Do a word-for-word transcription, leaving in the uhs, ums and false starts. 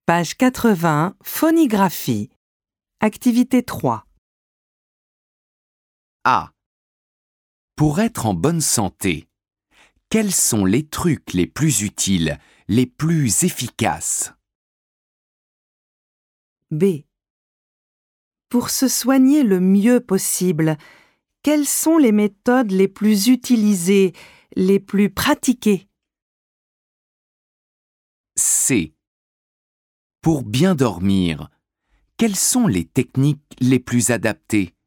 Page quatre-vingts, Phonigraphie. Activité trois. A. Pour être en bonne santé, quels sont les trucs les plus utiles, les plus efficaces? B. Pour se soigner le mieux possible, quelles sont les méthodes les plus utilisées, les plus pratiquées? C. Pour bien dormir, quelles sont les techniques les plus adaptées?